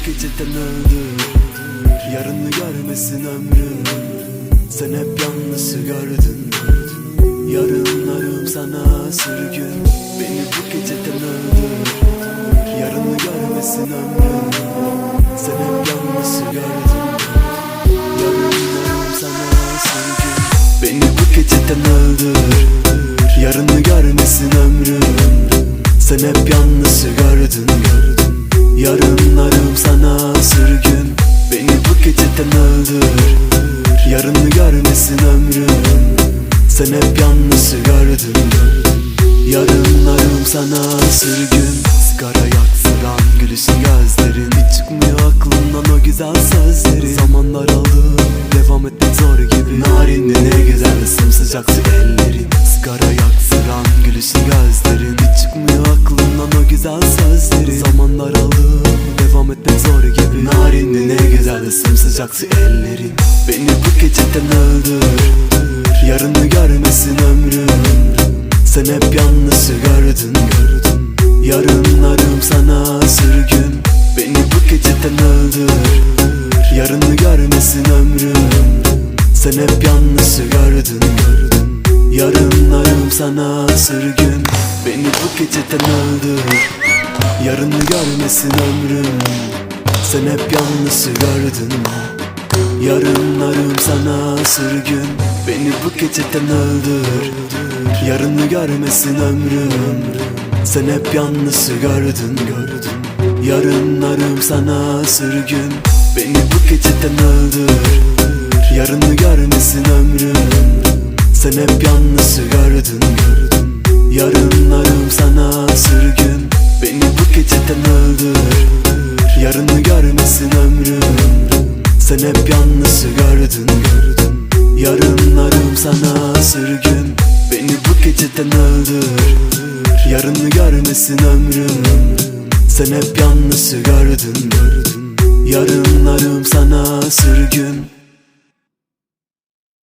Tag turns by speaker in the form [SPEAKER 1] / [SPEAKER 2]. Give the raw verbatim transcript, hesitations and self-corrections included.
[SPEAKER 1] bu geceden öldür. Yarını görmesin ömrüm. Sen hep yanlışı gördün. Yarınlarım sana sürgün. Beni bu geceden öldür. Yarını görmesin ömrüm. Sen hep yanlışı gördün. Yarınlarım sana sürgün. Beni bu geceden öldür. Yarını görmesin ömrüm. Sen hep yanlışı gördün. Yarınlarım sana sürgün. Beni bu geceden öldür. Yarını görmesin ömrüm. Sen hep yanlışı gördün. Yarınlarım sana sürgün. Sigara yaksıran gülüşün gözlerin. Hiç çıkmıyor aklımdan o güzel sözlerin. Zamanlar aldı, devam etmek zor gibi. Narindi ne güzel sımsıcaktı ellerin. Sigara yaksıran gülüşün gözlerin. Hiç çıkmıyor aklımdan o güzel sözlerin. Zamanlar aldı, devam etmek zor gibi. Narindi ne güzel sımsıcaktı ellerin. Beni bu geceden öldür. Yarını görmesin ömrüm. Sen hep yanlışı gördün. Yarınlarım sana sürgün. Beni bu geceden öldür. Yarını görmesin ömrüm. Sen hep yanlışı gördün. Yarınlarım sana sürgün. Beni bu geceden öldür. Yarını görmesin ömrüm. Sen hep yanlışı gördün. Yarınlarım sana sürgün. Beni bu geceden öldür. Yarını görmesin ömrüm. Sen hep yanlışı gördün. Yarınlarım sana sürgün. Beni bu geceden öldür. Yarını görmesin ömrüm. Sen hep yanlışı gördün. Yarınlarım sana sürgün. Beni bu geceden öldür. Yarını görmesin ömrüm. Sen hep yanlışı gördün. Yarınlarım sana sürgün. Beni bu geceden öldür. Yarını görmesin ömrüm. Sen hep yanlışı gördün. Yarınlarım sana sürgün.